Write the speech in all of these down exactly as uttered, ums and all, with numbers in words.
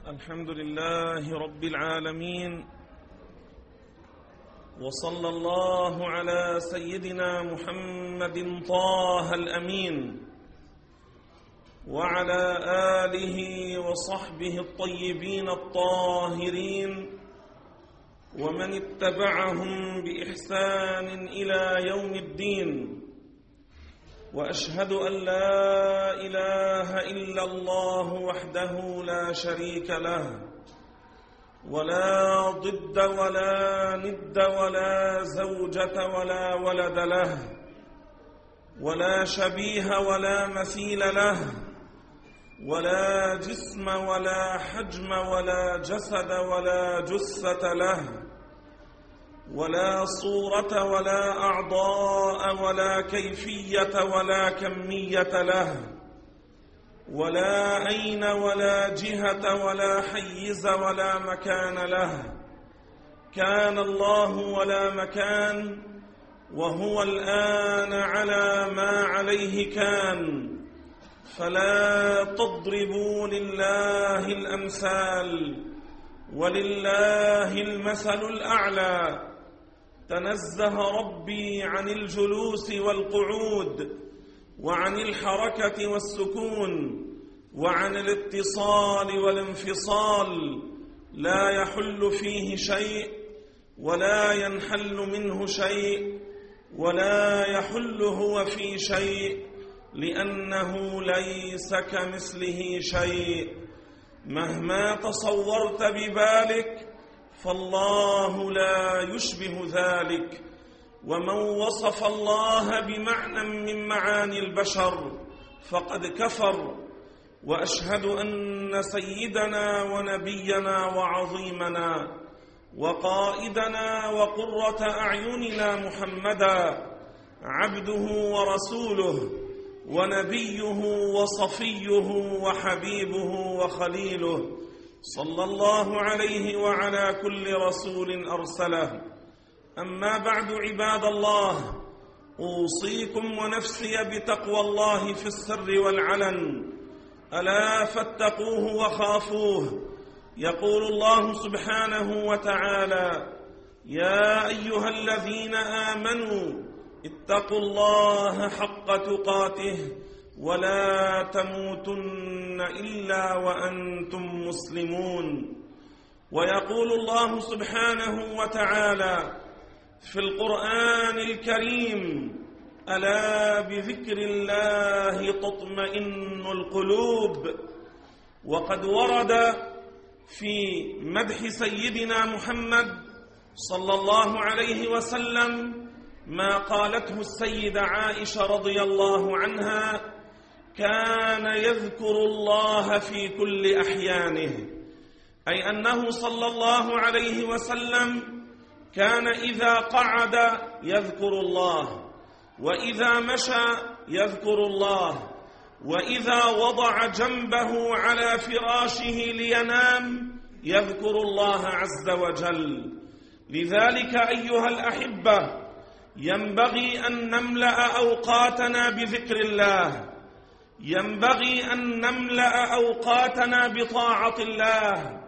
الحمد لله رب العالمين، وصلى الله على سيدنا محمد طه الأمين وعلى آله وصحبه الطيبين الطاهرين ومن اتبعهم بإحسان إلى يوم الدين. وأشهد أن لا إله إلا الله وحده لا شريك له، ولا ضد ولا ند ولا زوجة ولا ولد له، ولا شبيه ولا مثيل له، ولا جسم ولا حجم ولا جسد ولا جثة له، ولا صورة ولا أعضاء ولا كيفية ولا كمية له، ولا أين ولا جهة ولا حيز ولا مكان له. كان الله ولا مكان، وهو الآن على ما عليه كان. فلا تضربوا لله الأمثال، ولله المثل الأعلى. تنزه ربي عن الجلوس والقعود، وعن الحركة والسكون، وعن الاتصال والانفصال. لا يحل فيه شيء ولا ينحل منه شيء، ولا يحل هو في شيء، لأنه ليس كمثله شيء. مهما تصورت ببالك فالله لا يشبه ذلك. ومن وصف الله بمعنى من معاني البشر فقد كفر. وأشهد أن سيدنا ونبينا وعظيمنا وقائدنا وقرة أعيننا محمدا عبده ورسوله ونبيه وصفيه وحبيبه وخليله، صلى الله عليه وعلى كل رسول أرسله. أما بعد، عباد الله، أوصيكم ونفسي بتقوى الله في السر والعلن. ألا فاتقوه وخافوه. يقول الله سبحانه وتعالى: يا أيها الذين آمنوا اتقوا الله حق تقاته ولا تموتن إلا وأنتم مسلمون. ويقول الله سبحانه وتعالى في القرآن الكريم: ألا بذكر الله تطمئن القلوب. وقد ورد في مدح سيدنا محمد صلى الله عليه وسلم ما قالته السيدة عائشة رضي الله عنها: كان يذكر الله في كل أحيانه، أي أنه صلى الله عليه وسلم كان إذا قعد يذكر الله، وإذا مشى يذكر الله، وإذا وضع جنبه على فراشه لينام يذكر الله عز وجل. لذلك أيها الأحبة، ينبغي أن نملأ أوقاتنا بذكر الله، ينبغي أن نملأ أوقاتنا بطاعة الله،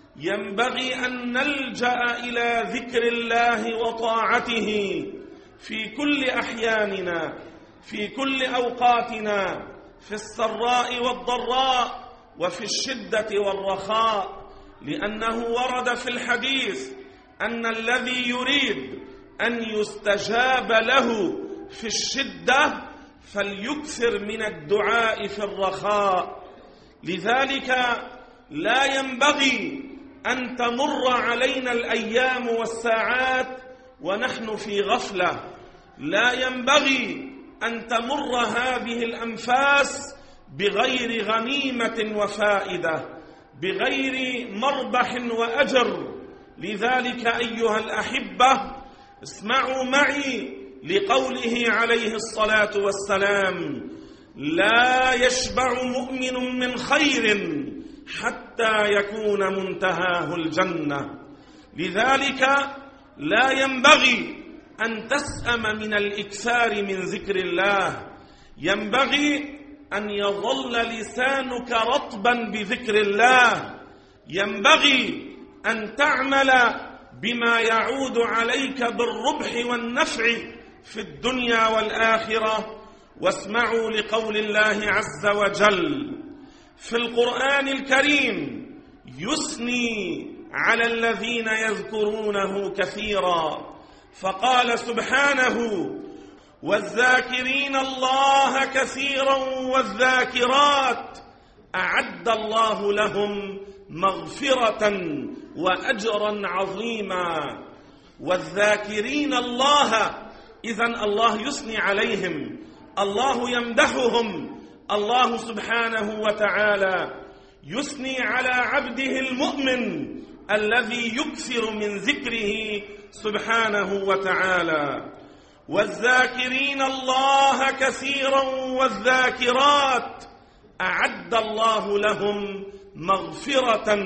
ينبغي أن نلجأ إلى ذكر الله وطاعته في كل أحياننا، في كل أوقاتنا، في السراء والضراء، وفي الشدة والرخاء. لأنه ورد في الحديث أن الذي يريد أن يستجاب له في الشدة فليكثر من الدعاء في الرخاء. لذلك لا ينبغي أن تمر علينا الأيام والساعات ونحن في غفلة، لا ينبغي أن تمر هذه الأنفاس بغير غنيمة وفائدة، بغير مربح وأجر. لذلك أيها الأحبة، اسمعوا معي لقوله عليه الصلاة والسلام: لا يشبع مؤمن من خير حتى يكون منتهاه الجنة. لذلك لا ينبغي أن تسأم من الإكثار من ذكر الله، ينبغي أن يظل لسانك رطبا بذكر الله، ينبغي أن تعمل بما يعود عليك بالربح والنفع في الدنيا والآخرة. واسمعوا لقول الله عز وجل في القرآن الكريم يثني على الذين يذكرونه كثيرا، فقال سبحانه: والذاكرين الله كثيرا والذاكرات أعد الله لهم مغفرة وأجرا عظيما. والذاكرين الله، إذن الله يثني عليهم، الله يمدحهم، الله سبحانه وتعالى يثني على عبده المؤمن الذي يكثر من ذكره سبحانه وتعالى. والذاكرين الله كثيرا والذاكرات أعد الله لهم مغفرة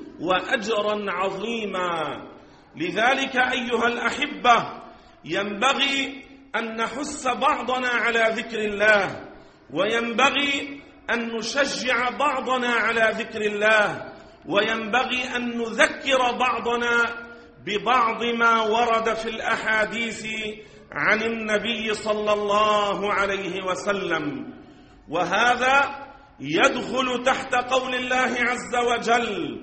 وأجرا عظيما. لذلك أيها الأحبة ينبغي أن نحث بعضنا على ذكر الله، وينبغي أن نشجع بعضنا على ذكر الله، وينبغي أن نذكر بعضنا ببعض ما ورد في الأحاديث عن النبي صلى الله عليه وسلم. وهذا يدخل تحت قول الله عز وجل: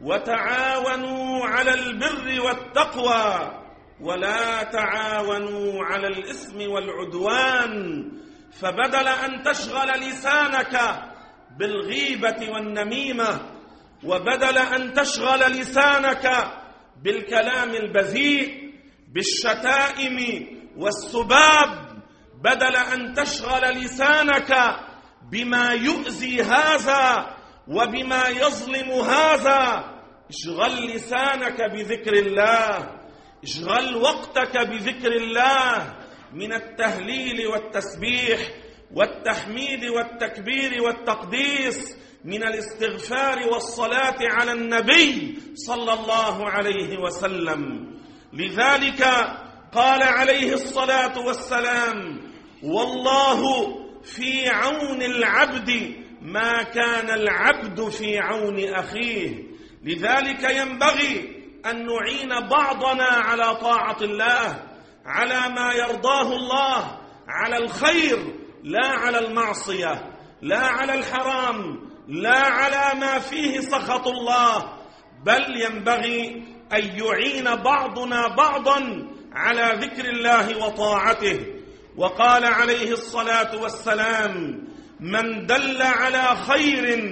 وتعاونوا على البر والتقوى ولا تعاونوا على الإثم والعدوان. فبدل أن تشغل لسانك بالغيبة والنميمة، وبدل أن تشغل لسانك بالكلام البذيء بالشتائم والسباب، بدل أن تشغل لسانك بما يؤذي هذا وبما يظلم هذا، اشغل لسانك بذكر الله، اشغل وقتك بذكر الله من التهليل والتسبيح والتحميد والتكبير والتقديس، من الاستغفار والصلاة على النبي صلى الله عليه وسلم. لذلك قال عليه الصلاة والسلام: والله في عون العبد ما كان العبد في عون أخيه. لذلك ينبغي أن نعين بعضنا على طاعة الله، على ما يرضاه الله، على الخير لا على المعصية، لا على الحرام، لا على ما فيه سخط الله، بل ينبغي أن يعين بعضنا بعضا على ذكر الله وطاعته. وقال عليه الصلاة والسلام: من دل على خير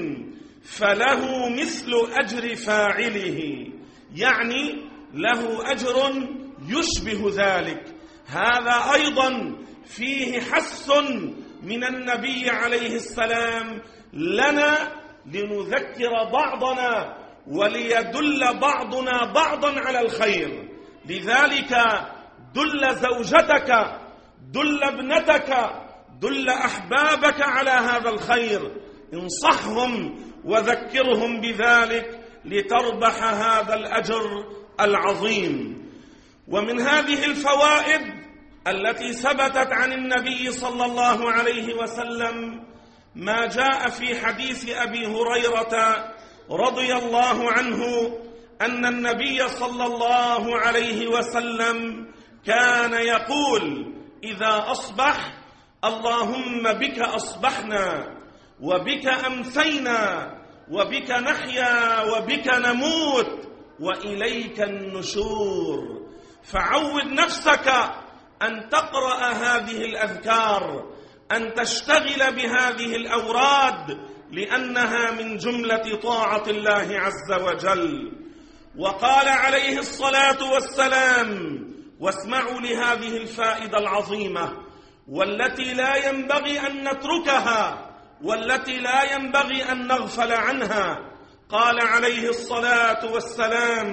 فله مثل أجر فاعله، يعني له أجر يشبه ذلك. هذا أيضا فيه حث من النبي عليه السلام لنا لنذكر بعضنا وليدل بعضنا بعضا على الخير. لذلك دل زوجتك، دل ابنتك، دل أحبابك على هذا الخير، انصحهم وذكرهم بذلك لتربح هذا الأجر العظيم. ومن هذه الفوائد التي ثبتت عن النبي صلى الله عليه وسلم ما جاء في حديث أبي هريرة رضي الله عنه أن النبي صلى الله عليه وسلم كان يقول إذا أصبح: اللهم بك أصبحنا وبك أمسينا وبك نحيا وبك نموت وإليك النشور. فعود نفسك أن تقرأ هذه الأذكار، أن تشتغل بهذه الأوراد، لأنها من جملة طاعة الله عز وجل. وقال عليه الصلاة والسلام: واسمعوا لهذه الفائدة العظيمة والتي لا ينبغي أن نتركها والتي لا ينبغي أن نغفل عنها. قال عليه الصلاة والسلام: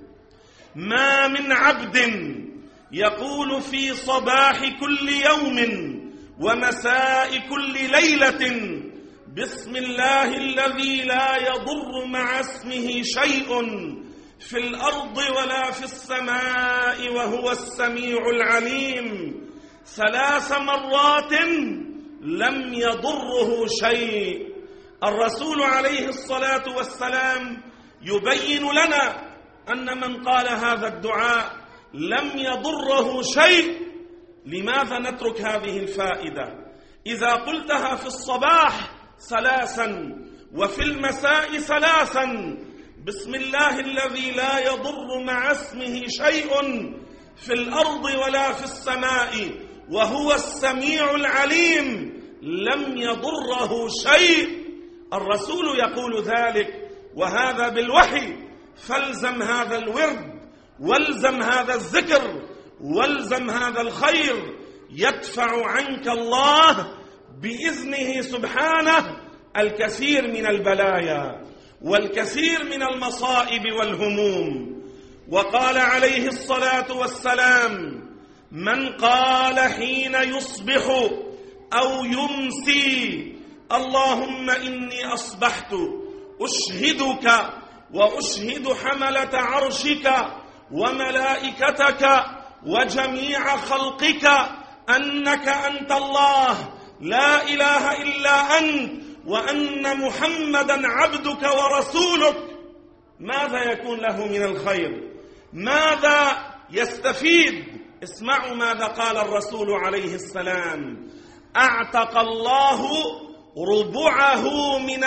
ما من عبد يقول في صباح كل يوم ومساء كل ليلة بسم الله الذي لا يضر مع اسمه شيء في الأرض ولا في السماء وهو السميع العليم ثلاث مرات لم يضره شيء. الرسول عليه الصلاة والسلام يبين لنا أن من قال هذا الدعاء لم يضره شيء. لماذا نترك هذه الفائدة؟ إذا قلتها في الصباح ثلاثا وفي المساء ثلاثا، بسم الله الذي لا يضر مع اسمه شيء في الأرض ولا في السماء وهو السميع العليم، لم يضره شيء. الرسول يقول ذلك، وهذا بالوحي، فالزم هذا الورد والزم هذا الذكر والزم هذا الخير، يدفع عنك الله بإذنه سبحانه الكثير من البلايا والكثير من المصائب والهموم. وقال عليه الصلاة والسلام: من قال حين يصبح أو يمسي اللهم إني أصبحت أشهدك وأشهد حملة عرشك وملائكتك وجميع خلقك أنك أنت الله لا إله إلا أنت وأن محمدا عبدك ورسولك، ماذا يكون له من الخير؟ ماذا يستفيد؟ اسمعوا ماذا قال الرسول عليه السلام: أعتق الله ربعه من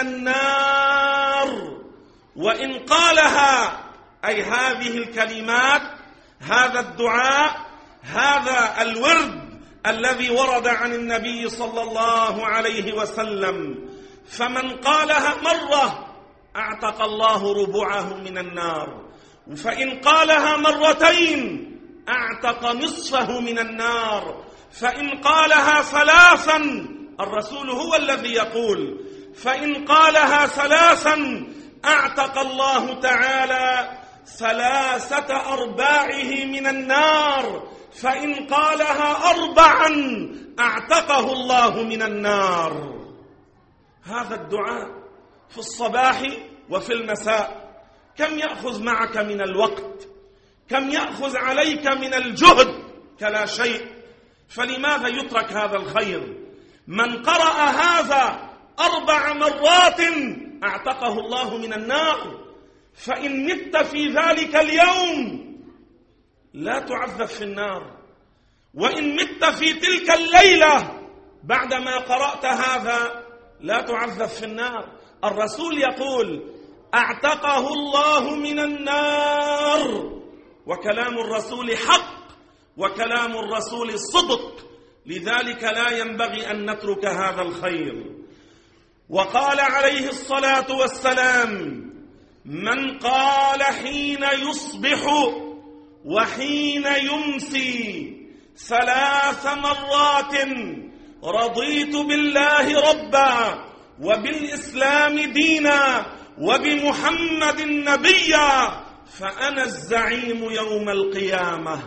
النار. وإن قالها، أي هذه الكلمات، هذا الدعاء، هذا الورد الذي ورد عن النبي صلى الله عليه وسلم، فمن قالها مرة أعتق الله ربعه من النار، فإن قالها مرتين أعتق نصفه من النار، فإن قالها ثلاثا، الرسول هو الذي يقول، فإن قالها ثلاثا أعتق الله تعالى ثلاثة أرباعه من النار، فإن قالها أربعا أعتقه الله من النار. هذا الدعاء في الصباح وفي المساء كم يأخذ معك من الوقت؟ كم يأخذ عليك من الجهد؟ كلا شيء. فلماذا يترك هذا الخير؟ من قرأ هذا أربع مرات أعتقه الله من النار، فإن مت في ذلك اليوم لا تعذب في النار، وإن مت في تلك الليلة بعدما قرأت هذا لا تعذب في النار. الرسول يقول: أعتقه الله من النار. وكلام الرسول حق، وكلام الرسول صدق، لذلك لا ينبغي أن نترك هذا الخير. وقال عليه الصلاة والسلام: من قال حين يصبح وحين يمسي ثلاث مرات رضيت بالله ربا وبالإسلام دينا وبمحمد نبيا فأنا الزعيم يوم القيامة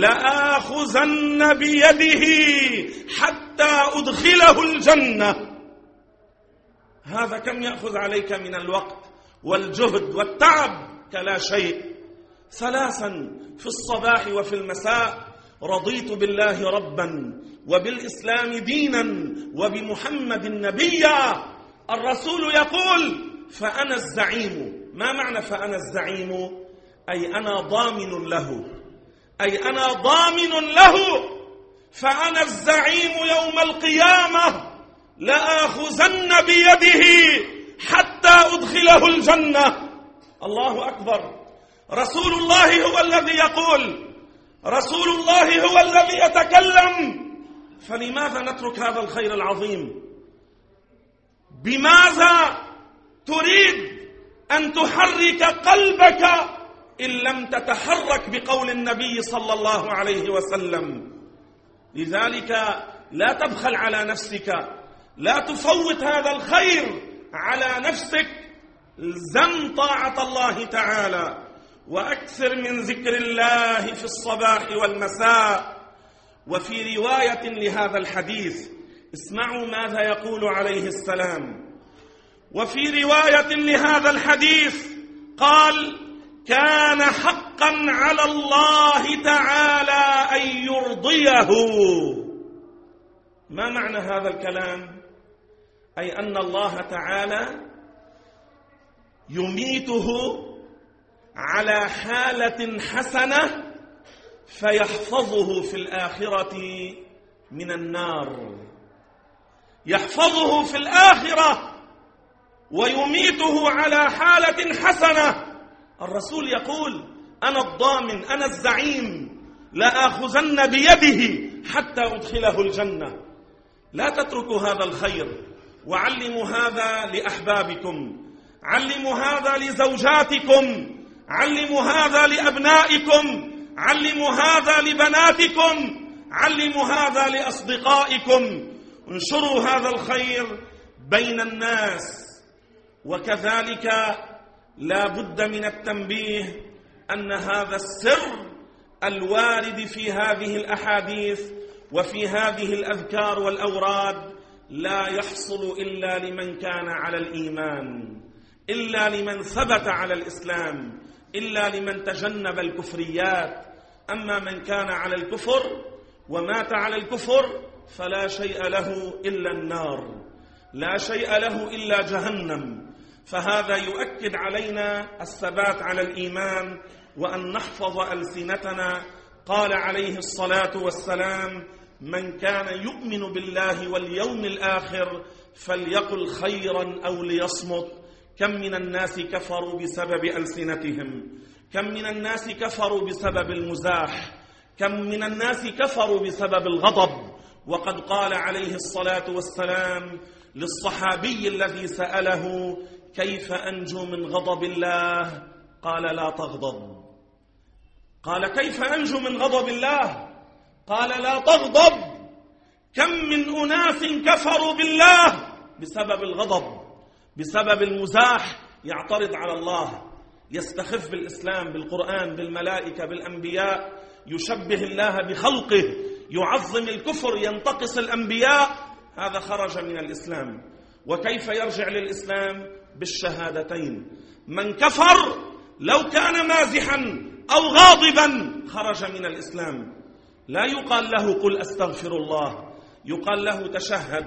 لآخذن بيده حتى أدخله الجنة. هذا كم يأخذ عليك من الوقت والجهد والتعب؟ كلا شيء. ثلاثا في الصباح وفي المساء: رضيت بالله ربا وبالإسلام دينا وبمحمد نبيا. الرسول يقول: فأنا الزعيم. ما معنى فأنا الزعيم؟ أي أنا ضامن له، أي أنا ضامن له. فأنا الزعيم يوم القيامة لآخذن بيده حتى أدخله الجنة. الله أكبر. رسول الله هو الذي يقول، رسول الله هو الذي يتكلم. فلماذا نترك هذا الخير العظيم؟ بماذا تريد أن تحرك قلبك إن لم تتحرك بقول النبي صلى الله عليه وسلم؟ لذلك لا تبخل على نفسك، لا تفوت هذا الخير على نفسك. الزم طاعة الله تعالى، وأكثر من ذكر الله في الصباح والمساء. وفي رواية لهذا الحديث اسمعوا ماذا يقول عليه السلام. وفي رواية لهذا الحديث قال: كان حقا على الله تعالى أن يرضيه. ما معنى هذا الكلام؟ أي أن الله تعالى يميته على حالة حسنة فيحفظه في الآخرة من النار، يحفظه في الآخرة ويميته على حالة حسنة. الرسول يقول: أنا الضامن، أنا الزعيم، لآخذن بيده حتى أدخله الجنة. لا تتركوا هذا الخير، وعلموا هذا لأحبابكم، علموا هذا لزوجاتكم، علموا هذا لأبنائكم، علموا هذا لبناتكم، علموا هذا لأصدقائكم. انشروا هذا الخير بين الناس. وكذلك لا بد من التنبيه أن هذا السر الوارد في هذه الأحاديث وفي هذه الأذكار والأوراد لا يحصل إلا لمن كان على الإيمان، إلا لمن ثبت على الإسلام، إلا لمن تجنب الكفريات. أما من كان على الكفر ومات على الكفر فلا شيء له إلا النار، لا شيء له إلا جهنم. فهذا يؤكد علينا الثبات على الإيمان وأن نحفظ ألسنتنا. قال عليه الصلاة والسلام: من كان يؤمن بالله واليوم الآخر فليقل خيرا أو ليصمت. كم من الناس كفروا بسبب ألسنتهم، كم من الناس كفروا بسبب المزاح، كم من الناس كفروا بسبب الغضب. وقد قال عليه الصلاة والسلام للصحابي الذي سأله: كيف أنجو من غضب الله؟ قال: لا تغضب. قال: كيف أنجو من غضب الله؟ قال: لا تغضب. كم من أناس كفروا بالله بسبب الغضب، بسبب المزاح، يعترض على الله، يستخف بالإسلام، بالقرآن، بالملائكة، بالأنبياء، يشبه الله بخلقه، يعظم الكفر، ينتقص الأنبياء. هذا خرج من الإسلام. وكيف يرجع للإسلام؟ بالشهادتين. من كفر لو كان مازحا أو غاضبا خرج من الإسلام. لا يقال له قل أستغفر الله، يقال له تشهد.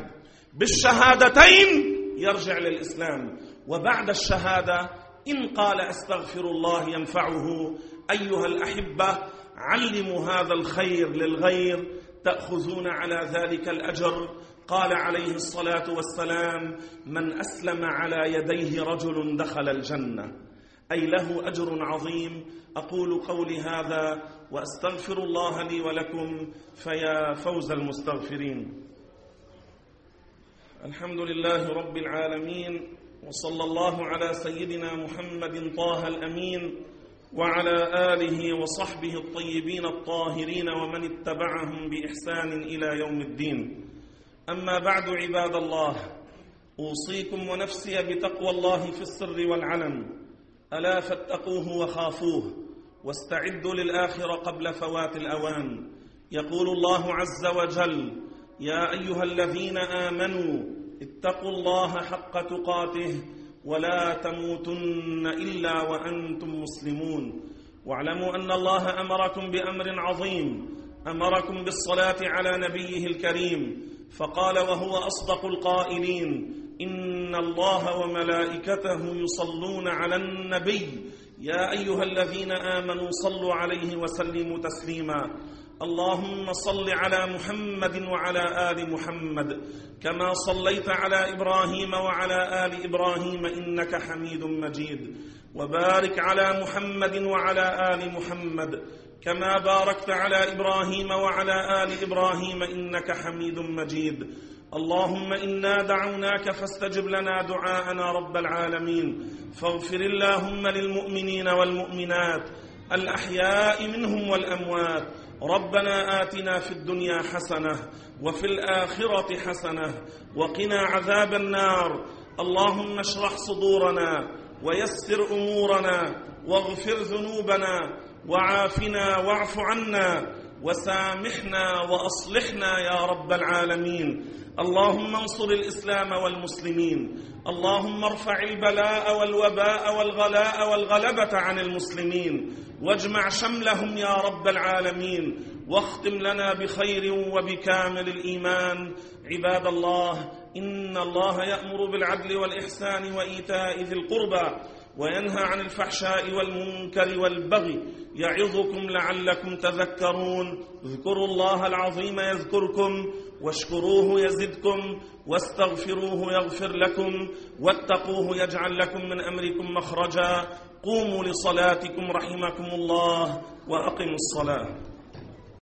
بالشهادتين يرجع للإسلام. وبعد الشهادة إن قال أستغفر الله ينفعه. أيها الأحبة، علموا هذا الخير للغير تأخذون على ذلك الأجر. قال عليه الصلاة والسلام: من أسلم على يديه رجل دخل الجنة، أي له أجر عظيم. أقول قولي هذا وأستغفر الله لي ولكم، فيا فوز المستغفرين. الحمد لله رب العالمين، وصلى الله على سيدنا محمد طه الأمين وعلى آله وصحبه الطيبين الطاهرين ومن اتبعهم بإحسان إلى يوم الدين. أما بعد، عباد الله، أوصيكم ونفسي بتقوى الله في السر والعلن. ألا فاتقوه وخافوه، واستعدوا للآخرة قبل فوات الأوان. يقول الله عز وجل: يا أيها الذين آمنوا اتقوا الله حق تقاته ولا تموتن إلا وأنتم مسلمون. واعلموا أن الله أمركم بأمر عظيم، أمركم بالصلاة على نبيه الكريم، فقال وهو أصدق القائلين: إن الله وملائكته يصلون على النبي يا أيها الذين آمنوا صلوا عليه وسلموا تسليما. اللهم صل على محمد وعلى آل محمد كما صليت على إبراهيم وعلى آل إبراهيم إنك حميد مجيد، وبارك على محمد وعلى آل محمد كما باركت على إبراهيم وعلى آل إبراهيم إنك حميد مجيد. اللهم إنا دعوناك فاستجب لنا دعاءنا رب العالمين، فاغفر اللهم للمؤمنين والمؤمنات الأحياء منهم والأموات. ربنا آتنا في الدنيا حسنة وفي الآخرة حسنة وقنا عذاب النار. اللهم اشرح صدورنا ويسر أمورنا واغفر ذنوبنا وعافنا واعف عنا وسامحنا وأصلحنا يا رب العالمين. اللهم انصر الإسلام والمسلمين، اللهم ارفع البلاء والوباء والغلاء والغلبة عن المسلمين، واجمع شملهم يا رب العالمين، واختم لنا بخير وبكامل الإيمان. عباد الله، إن الله يأمر بالعدل والإحسان وإيتاء ذي القربى وينهى عن الفحشاء والمنكر والبغي يعظكم لعلكم تذكرون. اذكروا الله العظيم يذكركم واشكروه يزدكم واستغفروه يغفر لكم واتقوه يجعل لكم من أمركم مخرجا. قوموا لصلاتكم رحمكم الله وأقموا الصلاة.